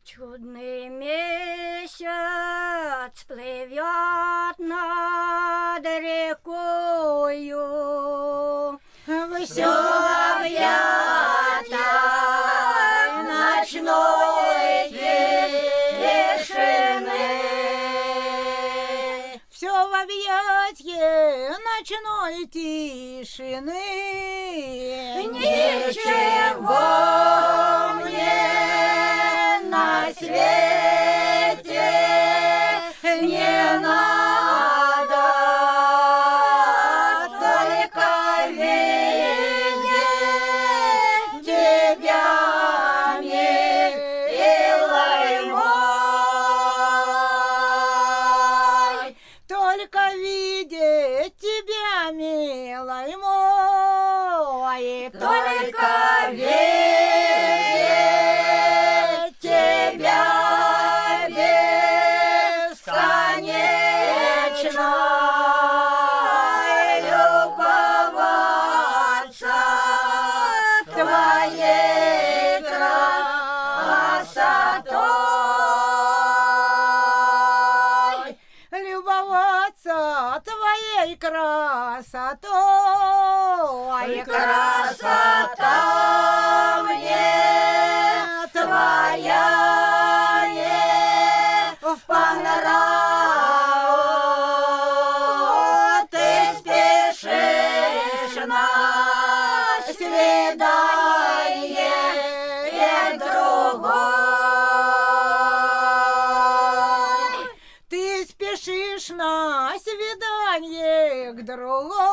Чудный месяц плывет над рекою, все в объятиях ночной тишины. Все в объятье ночной тишины. Ничего мне на свете не надо, только видеть тебя, милый мой. Только видеть тебя, милый мой. Только видеть тебя бесконечно, любоваться твоей красотой. Любоваться твоей красотой. Красота мне твоя не по нраву. Ты спешишь на свидание другой. Ты спешишь на свидание к другой.